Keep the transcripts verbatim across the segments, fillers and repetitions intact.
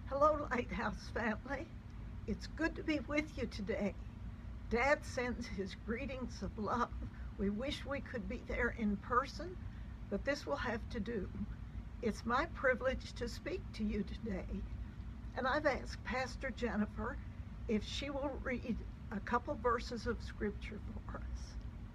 Hello, Lighthouse family. It's good to be with you today. Dad sends his greetings of love. We wish we could be there in person, but this will have to do. It's my privilege to speak to you today, and I've asked Pastor Jennifer if she will read a couple verses of scripture for us.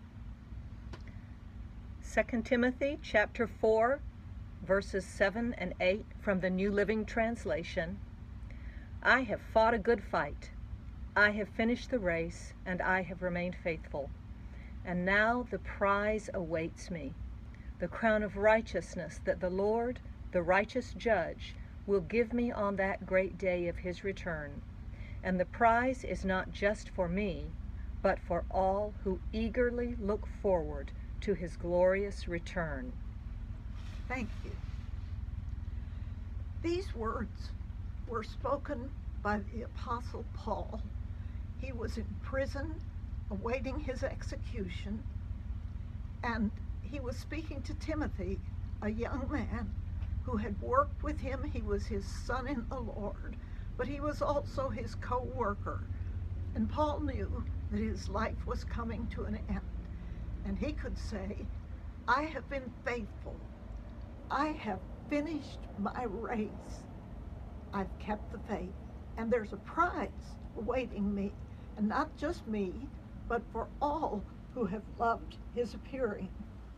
Second Timothy chapter four, verses seven and eight from the New Living Translation. I have fought a good fight. I have finished the race, and I have remained faithful. And now the prize awaits me, the crown of righteousness that the Lord, the righteous judge, will give me on that great day of his return. And the prize is not just for me, but for all who eagerly look forward to his glorious return. Thank you. These words were spoken by the Apostle Paul. He was in prison awaiting his execution, and he was speaking to Timothy, a young man who had worked with him. He was his son in the Lord, but he was also his co-worker. And Paul knew that his life was coming to an end, and he could say, I have been faithful. I have finished my race. I've kept the faith, and there's a prize awaiting me, and not just me, but for all who have loved his appearing.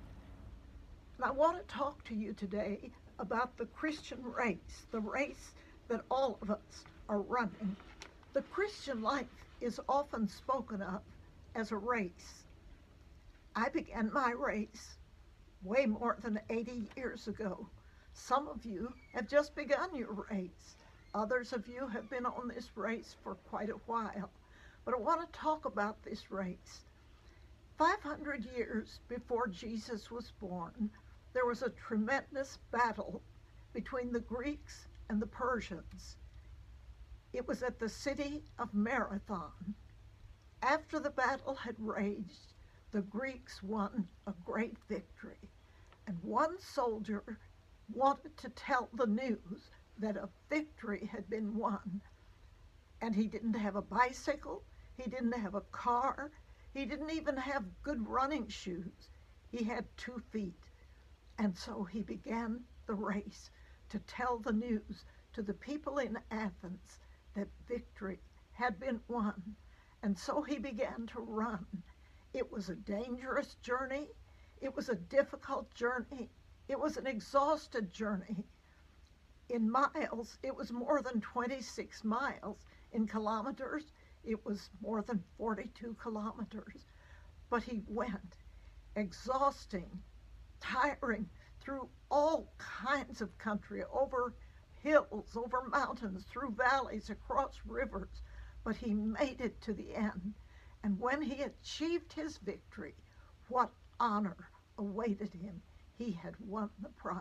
And I want to talk to you today about the Christian race, the race that all of us are running. The Christian life is often spoken of as a race. I began my race way more than eighty years ago. Some of you have just begun your race. Others of you have been on this race for quite a while. But I want to talk about this race. five hundred years before Jesus was born, there was a tremendous battle between the Greeks and the Persians. It was at the city of Marathon. After the battle had raged, the Greeks won a great victory. And one soldier wanted to tell the news that a victory had been won. And he didn't have a bicycle, he didn't have a car, he didn't even have good running shoes. He had two feet. And so he began the race to tell the news to the people in Athens that victory had been won. And so he began to run. It was a dangerous journey. It was a difficult journey. It was an exhausted journey. In miles, it was more than twenty-six miles. In kilometers, it was more than forty-two kilometers. But he went, exhausting, tiring, through all kinds of country, over hills, over mountains, through valleys, across rivers. But he made it to the end. And when he achieved his victory, what honor awaited him. He had won the prize.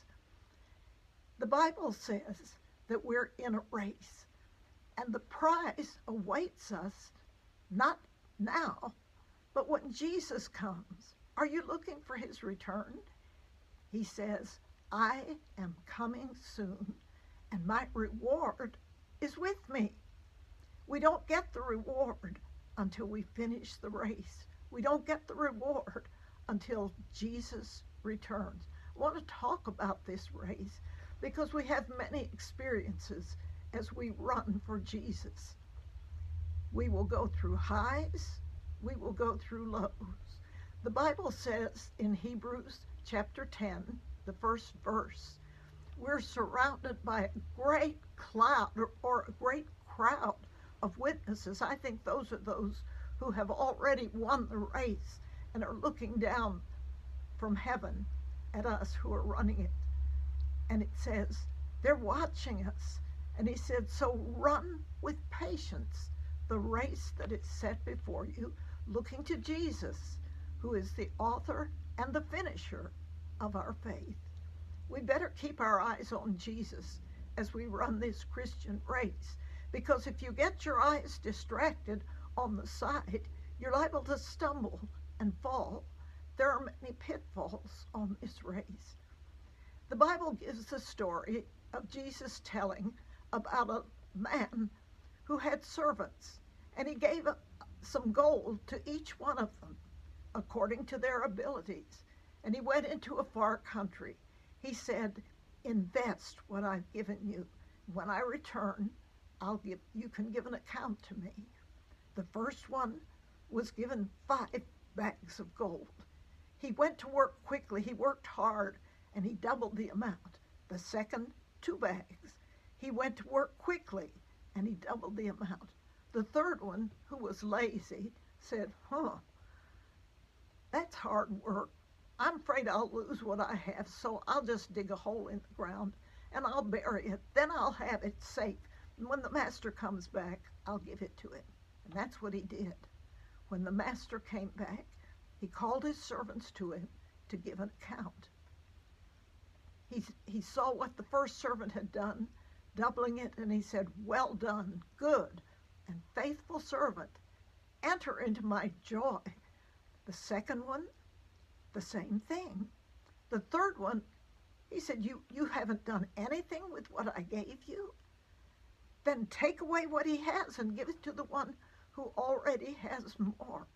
The Bible says that we're in a race, and the prize awaits us not now, but when Jesus comes. Are you looking for his return? He says, I am coming soon, and my reward is with me. We don't get the reward until we finish the race. We don't get the reward until Jesus returns. I want to talk about this race because we have many experiences as we run for Jesus. We will go through highs, we will go through lows. The Bible says in Hebrews chapter ten, the first verse, we're surrounded by a great cloud or a great crowd of witnesses. I think those are those who have already won the race and are looking down from heaven at us who are running it. And it says, they're watching us. And he said, so run with patience the race that is set before you, looking to Jesus, who is the author and the finisher of our faith. We better keep our eyes on Jesus as we run this Christian race, because if you get your eyes distracted on the side, you're liable to stumble and fall. There are many pitfalls on this race. The Bible gives the story of Jesus telling about a man who had servants, and he gave a, some gold to each one of them according to their abilities. And he went into a far country. He said, invest what I've given you. When I return, I'll give, you can give an account to me. The first one was given five bags of gold. He went to work quickly. He worked hard, and he doubled the amount. The second, two bags. He went to work quickly, and he doubled the amount. The third one, who was lazy, said, huh, that's hard work. I'm afraid I'll lose what I have, so I'll just dig a hole in the ground, and I'll bury it. Then I'll have it safe. And when the master comes back, I'll give it to him. And that's what he did. When the master came back, he called his servants to him to give an account. He, he saw what the first servant had done, doubling it, and he said, well done, good and faithful servant. Enter into my joy. The second one, the same thing. The third one, he said, you, you haven't done anything with what I gave you? Then take away what he has and give it to the one who already has more.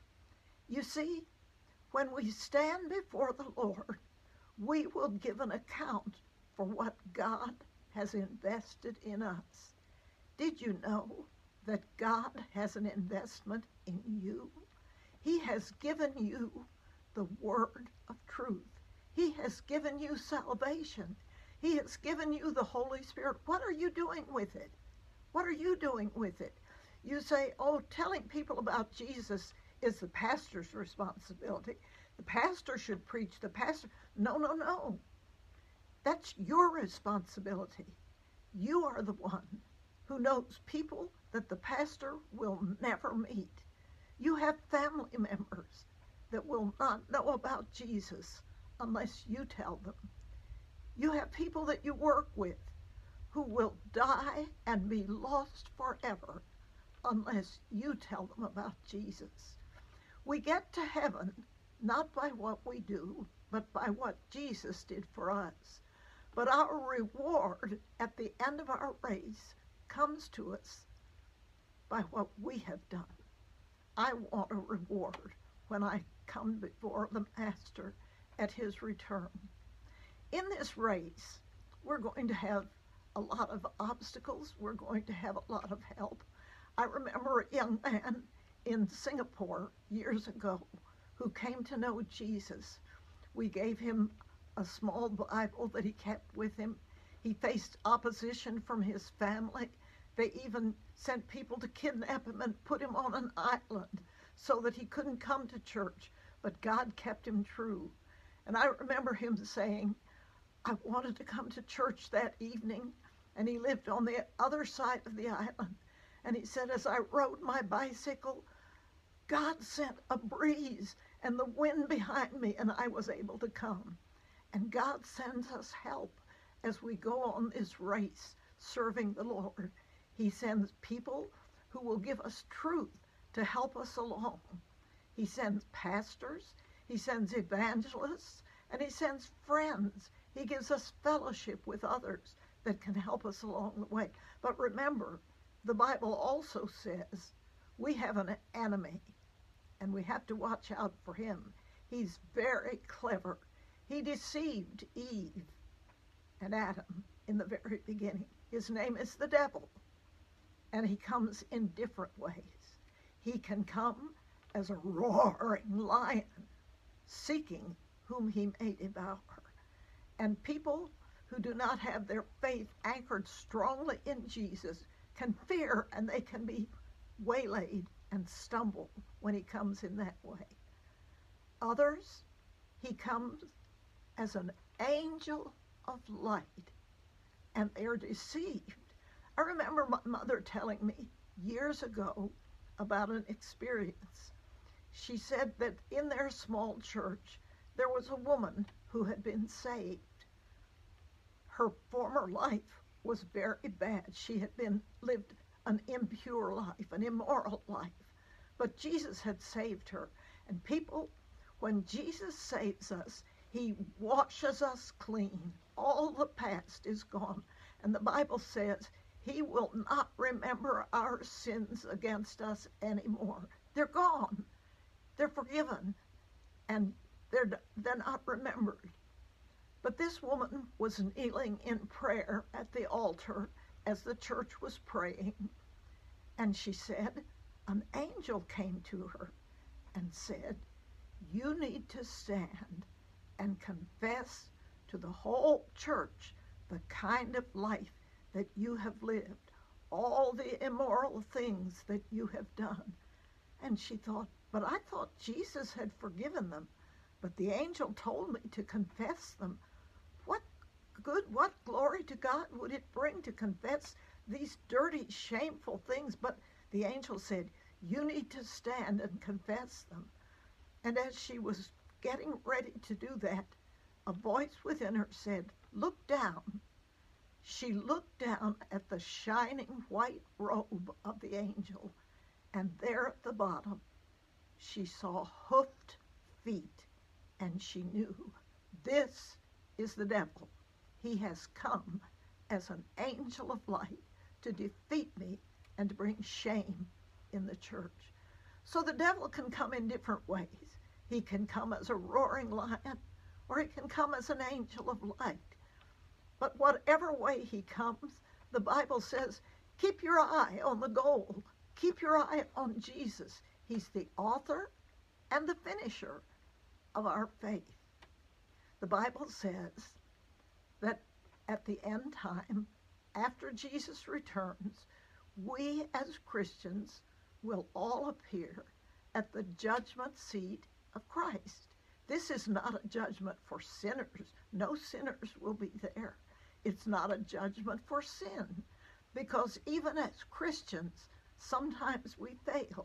You see, when we stand before the Lord, we will give an account for what God has invested in us. Did you know that God has an investment in you? He has given you the word of truth. He has given you salvation. He has given you the Holy Spirit. What are you doing with it? What are you doing with it? You say, oh, telling people about Jesus is the pastor's responsibility. The pastor should preach. The pastor, no, no, no. That's your responsibility. You are the one who knows people that the pastor will never meet. You have family members that will not know about Jesus unless you tell them. You have people that you work with who will die and be lost forever unless you tell them about Jesus. We get to heaven not by what we do, but by what Jesus did for us. But our reward at the end of our race comes to us by what we have done. I want a reward when I come before the Master at his return. In this race, we're going to have a lot of obstacles. We're going to have a lot of help. I remember a young man in Singapore years ago who came to know Jesus. We gave him a small Bible that he kept with him. He faced opposition from his family. They even sent people to kidnap him and put him on an island so that he couldn't come to church, but God kept him true. And I remember him saying, I wanted to come to church that evening, and he lived on the other side of the island. And he said, as I rode my bicycle, God sent a breeze and the wind behind me, and I was able to come. And God sends us help as we go on this race serving the Lord. He sends people who will give us truth to help us along. He sends pastors, he sends evangelists, and he sends friends. He gives us fellowship with others that can help us along the way. But remember, the Bible also says we have an enemy, and we have to watch out for him. He's very clever. He deceived Eve and Adam in the very beginning. His name is the devil, and he comes in different ways. He can come as a roaring lion, seeking whom he may devour. And people who do not have their faith anchored strongly in Jesus can fear, and they can be waylaid and stumble when he comes in that way. Others, he comes as an angel of light, and they're deceived. I remember my mother telling me years ago about an experience. She said that in their small church, there was a woman who had been saved. Her former life was very bad. She had been lived an impure life, an immoral life. But Jesus had saved her. And people, when Jesus saves us, he washes us clean. All the past is gone. And the Bible says He will not remember our sins against us anymore. They're gone. They're forgiven. And they're, they're not remembered. But this woman was kneeling in prayer at the altar as the church was praying. And she said, an angel came to her and said, you need to stand and confess to the whole church the kind of life that you have lived, all the immoral things that you have done. And she thought, but I thought Jesus had forgiven them. But the angel told me to confess them. What good, what glory to God would it bring to confess these dirty, shameful things? But the angel said, you need to stand and confess them. And as she was getting ready to do that, a voice within her said, look down. She looked down at the shining white robe of the angel, and there at the bottom, she saw hoofed feet, and she knew, this is the devil. He has come as an angel of light to defeat me and to bring shame in the church. So the devil can come in different ways. He can come as a roaring lion, or he can come as an angel of light. But whatever way he comes, the Bible says, keep your eye on the goal. Keep your eye on Jesus. He's the author and the finisher of our faith. The Bible says that at the end time, after Jesus returns, we as Christians will all appear at the judgment seat of Christ. This is not a judgment for sinners. No sinners will be there. It's not a judgment for sin, because even as Christians, sometimes we fail.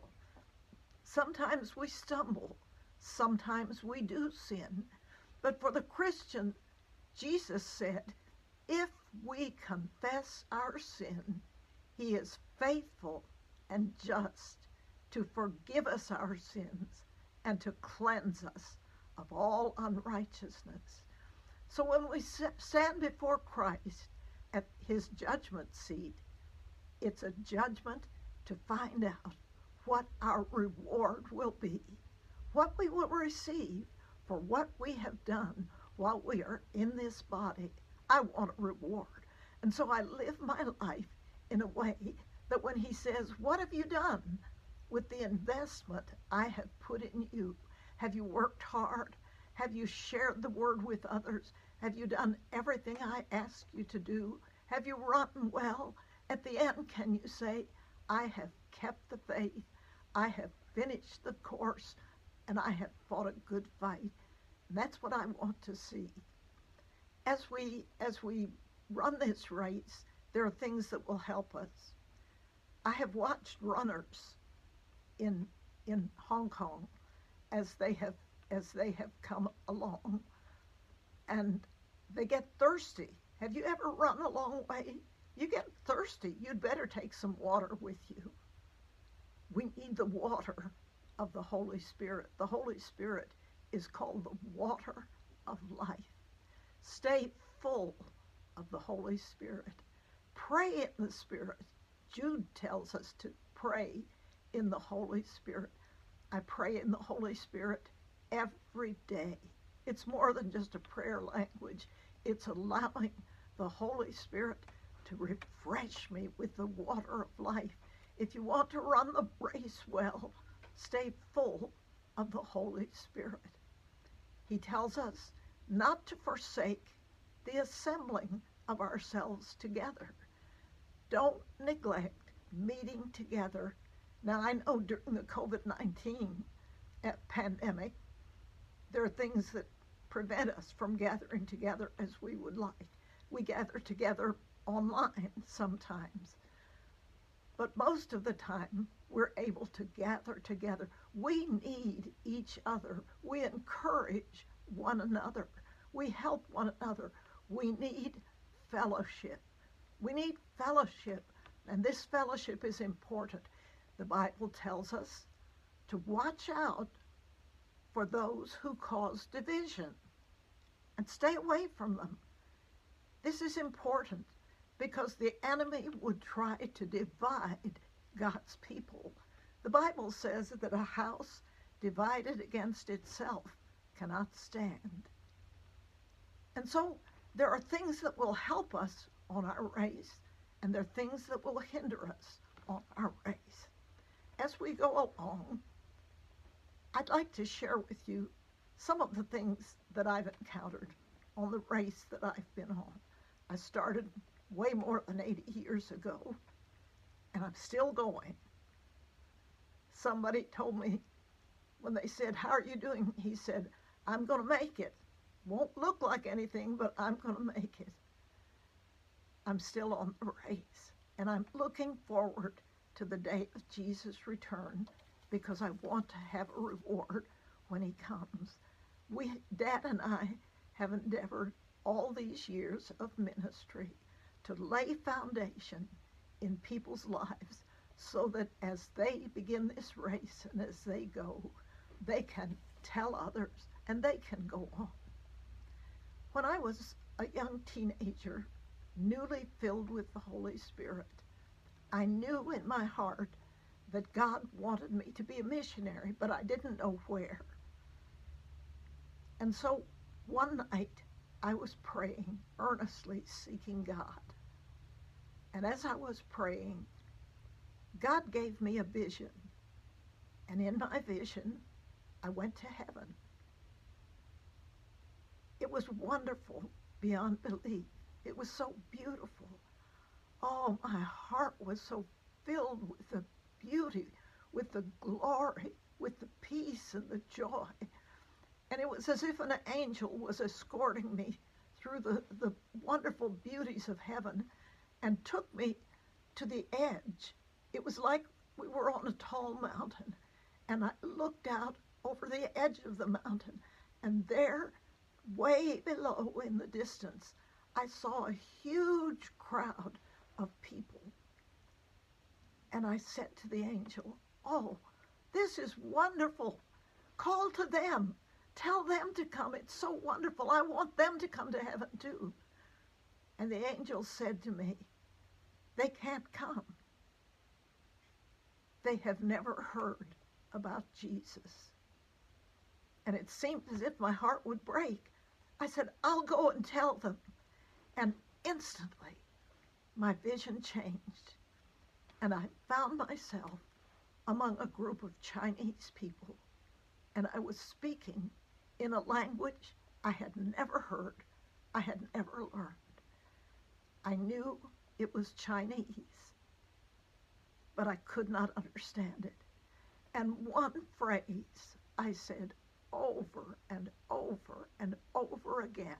Sometimes we stumble. Sometimes we do sin. But for the Christian, Jesus said, if we confess our sin, he is faithful and just to forgive us our sins and to cleanse us of all unrighteousness. So when we stand before Christ at his judgment seat, it's a judgment to find out what our reward will be, what we will receive for what we have done while we are in this body. I want a reward. And so I live my life in a way that when he says, what have you done with the investment I have put in you? Have you worked hard? Have you shared the word with others? Have you done everything I asked you to do? Have you run well? At the end, can you say, I have kept the faith, I have finished the course, and I have fought a good fight? And that's what I want to see. As we, as we run this race, there are things that will help us. I have watched runners in, in Hong Kong as they have as they have come along, and they get thirsty. Have you ever run a long way? You get thirsty. You'd better take some water with you. We need the water of the Holy Spirit. The Holy Spirit is called the water of life. Stay full of the Holy Spirit. Pray in the Spirit. Jude tells us to pray in the Holy Spirit. I pray in the Holy Spirit every day. It's more than just a prayer language. It's allowing the Holy Spirit to refresh me with the water of life. If you want to run the race well, stay full of the Holy Spirit. He tells us not to forsake the assembling of ourselves together. Don't neglect meeting together. Now, I know during the covid nineteen pandemic, there are things that prevent us from gathering together as we would like. We gather together online sometimes. But most of the time, we're able to gather together. We need each other. We encourage one another. We help one another. We need fellowship. We need fellowship, and this fellowship is important. The Bible tells us to watch out for those who cause division and stay away from them. This is important. because the enemy would try to divide God's people. The Bible says that a house divided against itself cannot stand. And so there are things that will help us on our race, and there are things that will hinder us on our race. As we go along, I'd like to share with you some of the things that I've encountered on the race that I've been on. I started way more than eighty years ago, and I'm still going. Somebody told me when they said, "How are you doing?" He said, "I'm going to make it. Won't look like anything, but I'm going to make it." I'm still on the race, and I'm looking forward to the day of Jesus' return because I want to have a reward when he comes. We, Dad and I, have endeavored all these years of ministry to lay foundation in people's lives so that as they begin this race and as they go, they can tell others and they can go on. When I was a young teenager, newly filled with the Holy Spirit, I knew in my heart that God wanted me to be a missionary, but I didn't know where. And so one night I was praying, earnestly seeking God. And as I was praying, God gave me a vision. And in my vision, I went to heaven. It was wonderful beyond belief. It was so beautiful. Oh, my heart was so filled with the beauty, with the glory, with the peace and the joy. And it was as if an angel was escorting me through the, the wonderful beauties of heaven and took me to the edge. It was like we were on a tall mountain, and I looked out over the edge of the mountain, and there, way below in the distance, I saw a huge crowd of people. And I said to the angel, "Oh, this is wonderful. Call to them. Tell them to come. It's so wonderful. I want them to come to heaven too." And the angel said to me, "They can't come. They have never heard about Jesus." And it seemed as if my heart would break. I said, "I'll go and tell them." And instantly, my vision changed. And I found myself among a group of Chinese people. And I was speaking in a language I had never heard, I had never learned. I knew it was Chinese, but I could not understand it. And one phrase I said over and over and over again.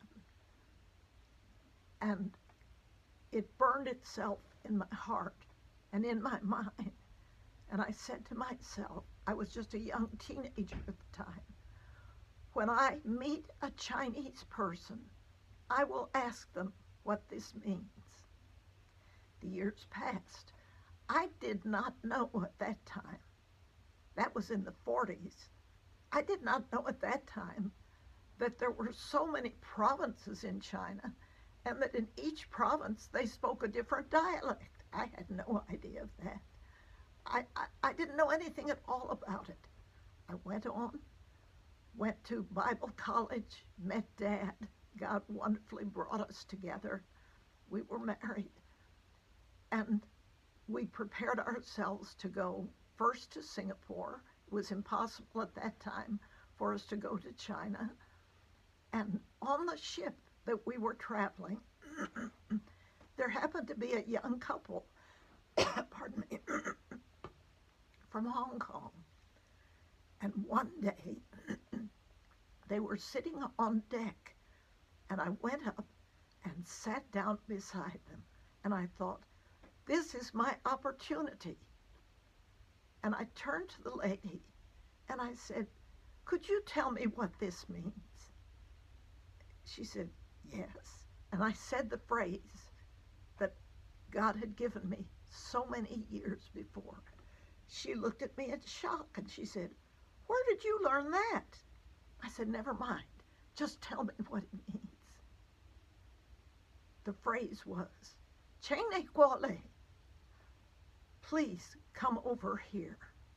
And it burned itself in my heart and in my mind. And I said to myself, I was just a young teenager at the time, when I meet a Chinese person, I will ask them what this means. The years passed. I did not know at that time, that was in the forties, I did not know at that time that there were so many provinces in China and that in each province they spoke a different dialect. I had no idea of that. I, I, I didn't know anything at all about it. I went on, went to Bible college, met Dad. God wonderfully brought us together. We were married. And we prepared ourselves to go first to Singapore. It was impossible at that time for us to go to China. And on the ship that we were traveling, there happened to be a young couple, pardon me, from Hong Kong. And one day, they were sitting on deck, and I went up and sat down beside them. And I thought, this is my opportunity. And I turned to the lady, and I said, "Could you tell me what this means?" She said, "Yes." And I said the phrase that God had given me so many years before. She looked at me in shock, and she said, "Where did you learn that?" I said, "Never mind. Just tell me what it means." The phrase was, Chene Gwale, please come over here.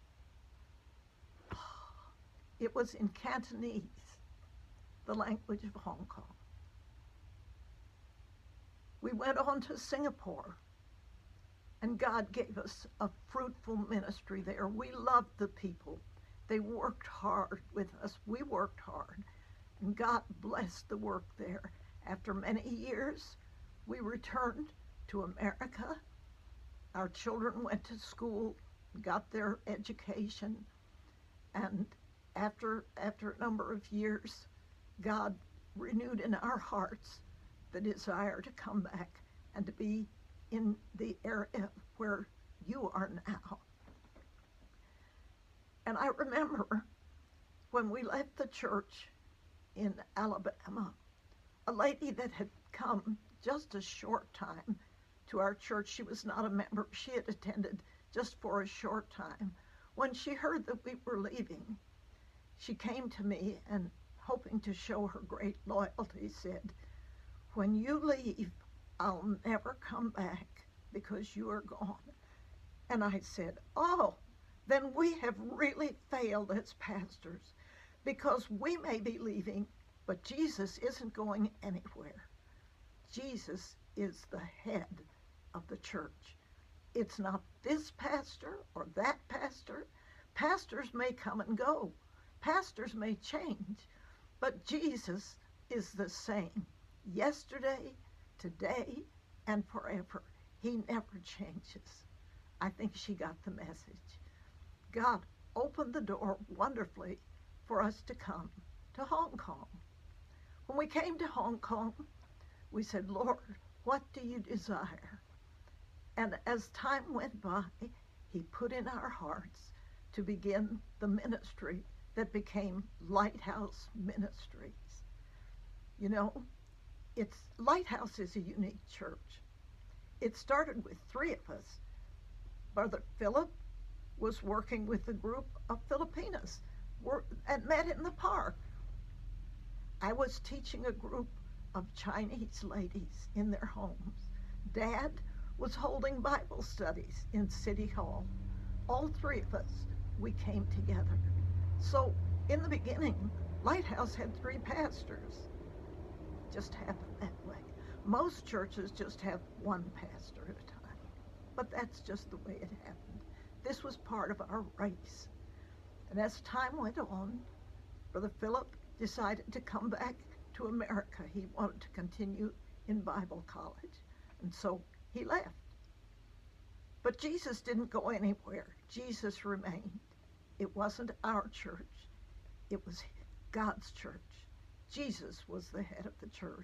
It was in Cantonese, the language of Hong Kong. We went on to Singapore, and God gave us a fruitful ministry there. We loved the people. They worked hard with us. We worked hard, and God blessed the work there. After many years, we returned to America. Our children went to school, got their education, and after, after a number of years, God renewed in our hearts the desire to come back and to be in the area where you are now. And I remember when we left the church in Alabama, a lady that had come just a short time to our church, she was not a member, she had attended just for a short time. When she heard that we were leaving, she came to me and, hoping to show her great loyalty, said, "When you leave, I'll never come back because you are gone." And I said, "Oh, then we have really failed as pastors, because we may be leaving, but Jesus isn't going anywhere. Jesus is the head of the church. It's not this pastor or that pastor. Pastors may come and go. Pastors may change, but Jesus is the same yesterday, today, and forever. He never changes." I think she got the message. God opened the door wonderfully for us to come to Hong Kong. When we came to Hong Kong, we said, "Lord, what do you desire?" And as time went by, he put in our hearts to begin the ministry that became Lighthouse Ministries. You know, it's Lighthouse is a unique church. It started with three of us. Brother Philip was working with a group of Filipinas and met in the park. I was teaching a group of Chinese ladies in their homes. Dad was holding Bible studies in City Hall. All three of us, we came together. So in the beginning, Lighthouse had three pastors. Just happened that way. Most churches just have one pastor at a time, but that's just the way it happened. This was part of our race. And as time went on, Brother Philip decided to come back to America. He wanted to continue in Bible college, and so he left. But Jesus didn't go anywhere. Jesus remained. It wasn't our church. It was God's church. Jesus was the head of the church.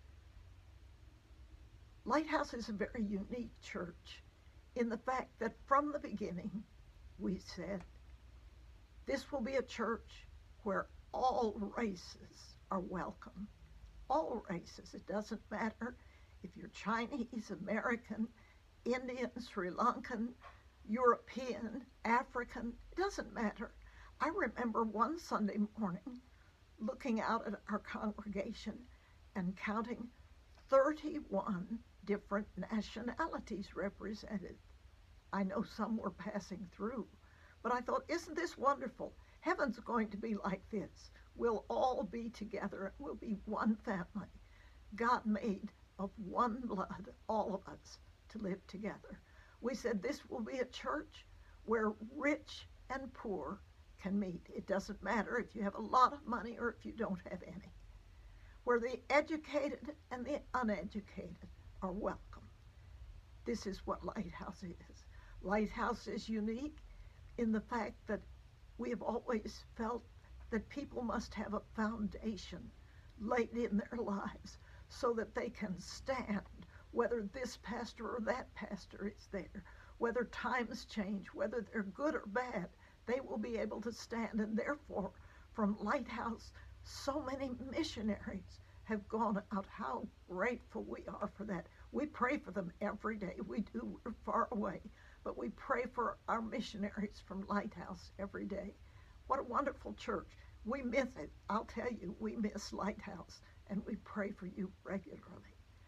Lighthouse is a very unique church in the fact that from the beginning we said, this will be a church where all races are welcome. All races. It doesn't matter if you're Chinese, American, Indian, Sri Lankan, European, African. It doesn't matter. I remember one Sunday morning looking out at our congregation and counting thirty-one different nationalities represented. I know some were passing through, but I thought, isn't this wonderful? Heaven's going to be like this. We'll all be together. We'll be one family. God made of one blood all of us to live together. We said this will be a church where rich and poor can meet. It doesn't matter if you have a lot of money or if you don't have any. Where the educated and the uneducated are welcome. This is what Lighthouse is. Lighthouse is unique in the fact that we have always felt that people must have a foundation laid in their lives so that they can stand, whether this pastor or that pastor is there, whether times change, whether they're good or bad, they will be able to stand. And therefore, from Lighthouse, so many missionaries have gone out. How grateful we are for that. We pray for them every day. We do. We're far away, but we pray for our missionaries from Lighthouse every day. What a wonderful church. We miss it. I'll tell you, we miss Lighthouse, and we pray for you regularly.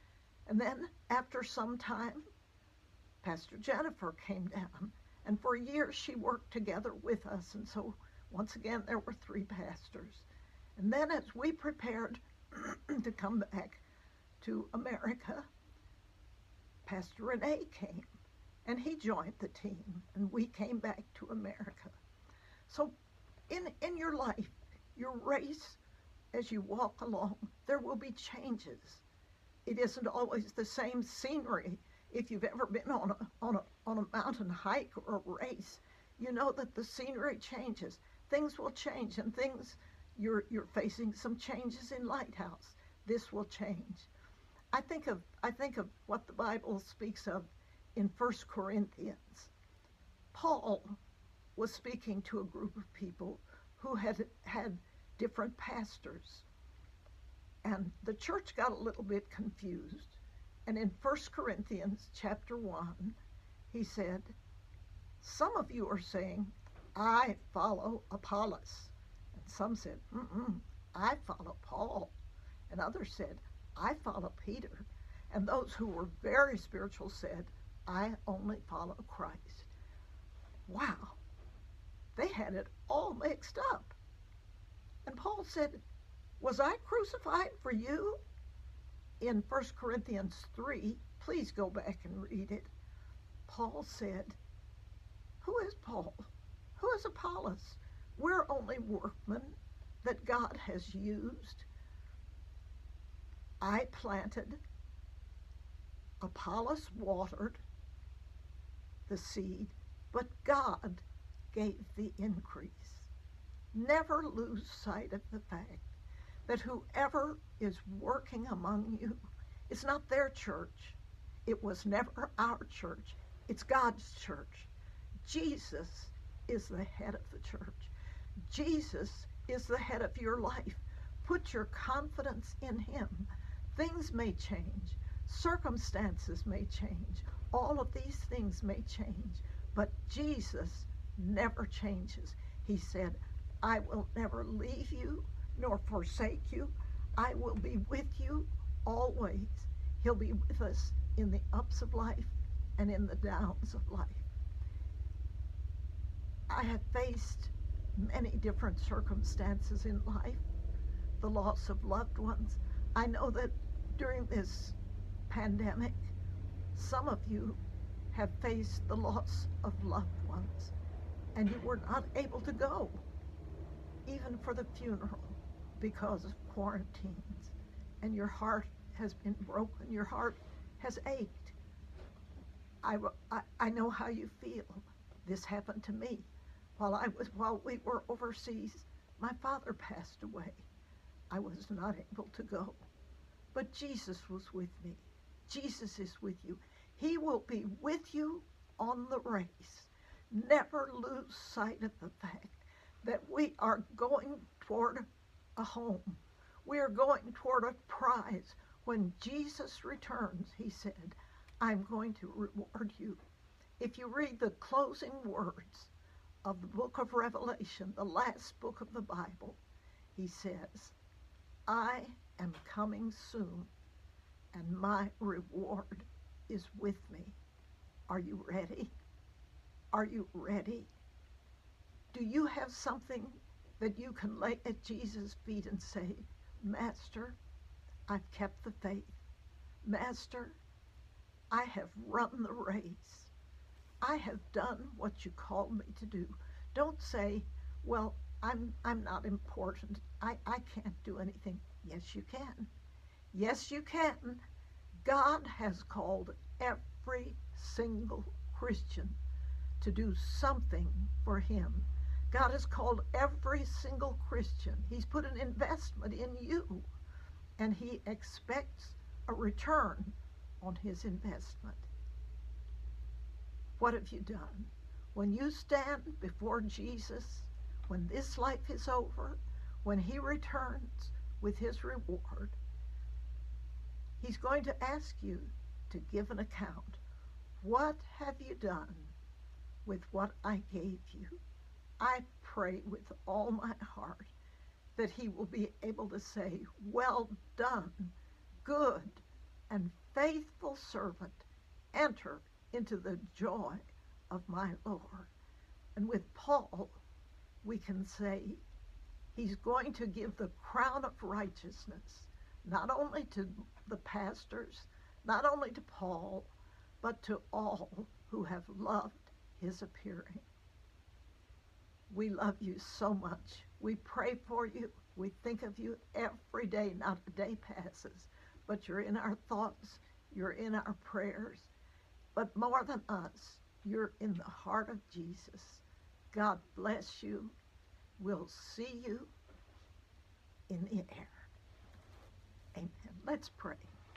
And then after some time, Pastor Jennifer came down, and for years she worked together with us. And so once again, there were three pastors. And then as we prepared to come back to America, Pastor Rene came, and he joined the team, and we came back to America. So in, in your life, your race, as you walk along, there will be changes. It isn't always the same scenery. If you've ever been on a, on a, on a mountain hike or a race, you know that the scenery changes. Things will change, and things, you're, you're facing some changes in Lighthouse. This will change. I think of, I think of what the Bible speaks of in First Corinthians. Paul was speaking to a group of people who had had different pastors. And the church got a little bit confused. And in First Corinthians chapter one, he said, some of you are saying, I follow Apollos. And some said, mm-mm, I follow Paul. And others said, I follow Peter. And those who were very spiritual said, I only follow Christ. Wow. They had it all mixed up. And Paul said, was I crucified for you? In First Corinthians three, please go back and read it. Paul said, who is Paul? Who is Apollos? We're only workmen that God has used. I planted, Apollos watered the seed, but God gave the increase. Never lose sight of the fact that whoever is working among you, it's not their church. It was never our church. It's God's church. Jesus is the head of the church. Jesus is the head of your life. Put your confidence in him. Things may change. Circumstances may change. All of these things may change. But Jesus never changes. He said, I will never leave you nor forsake you. I will be with you always. He'll be with us in the ups of life and in the downs of life. I have faced many different circumstances in life, the loss of loved ones. I know that during this pandemic, some of you have faced the loss of loved ones, and you were not able to go, even for the funeral, because of quarantines, and your heart has been broken, your heart has ached. I, I, I know how you feel. This happened to me. While I was, while we were overseas, my father passed away. I was not able to go. But Jesus was with me. Jesus is with you. He will be with you on the race. Never lose sight of the fact that we are going toward a home. We are going toward a prize. When Jesus returns, he said, I'm going to reward you. If you read the closing words of the book of Revelation, the last book of the Bible, he says, I am coming soon, and my reward is with me. Are you ready? Are you ready? Do you have something that you can lay at Jesus' feet and say, Master, I've kept the faith. Master, I have run the race. I have done what you called me to do. Don't say, well, I'm I'm not important. I, I can't do anything. Yes, you can. Yes, you can. God has called every single Christian to do something for him. God has called every single Christian. He's put an investment in you, and he expects a return on his investment. What have you done? When you stand before Jesus, when this life is over, when he returns with his reward, he's going to ask you to give an account. What have you done with what I gave you? I pray with all my heart that he will be able to say, well done, good and faithful servant, enter into the joy of my Lord. And with Paul, we can say he's going to give the crown of righteousness, not only to the pastors, not only to Paul, but to all who have loved his appearing. We love you so much. We pray for you. We think of you every day. Not a day passes, but you're in our thoughts. You're in our prayers. But more than us, you're in the heart of Jesus. God bless you. We'll see you in the air. Amen. Let's pray.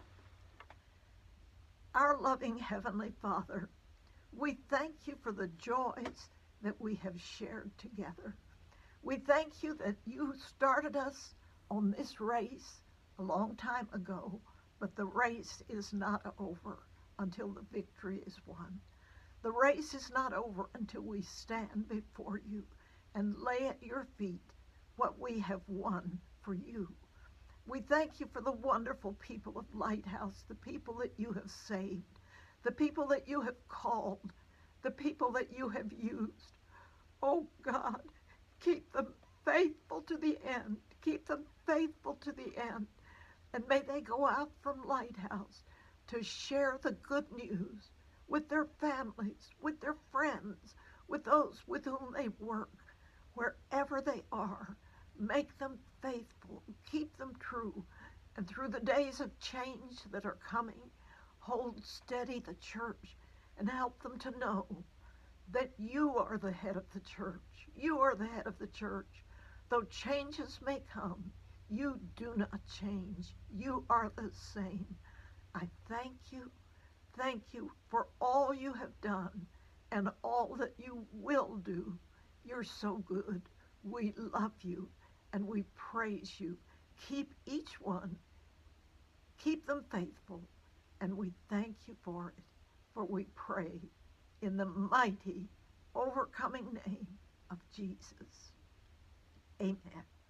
Our loving Heavenly Father, we thank you for the joys that we have shared together. We thank you that you started us on this race a long time ago, but the race is not over until the victory is won. The race is not over until we stand before you and lay at your feet what we have won for you. We thank you for the wonderful people of Lighthouse, the people that you have saved, the people that you have called, the people that you have used. Oh God, keep them faithful to the end. Keep them faithful to the end. And may they go out from Lighthouse to share the good news with their families, with their friends, with those with whom they work, wherever they are. Make them faithful. Keep them true. And through the days of change that are coming, hold steady the church and help them to know that you are the head of the church. You are the head of the church. Though changes may come, you do not change. You are the same. I thank you. Thank you for all you have done and all that you will do. You're so good. We love you and we praise you. Keep each one. Keep them faithful. And we thank you for it. For we pray in the mighty, overcoming name of Jesus. Amen.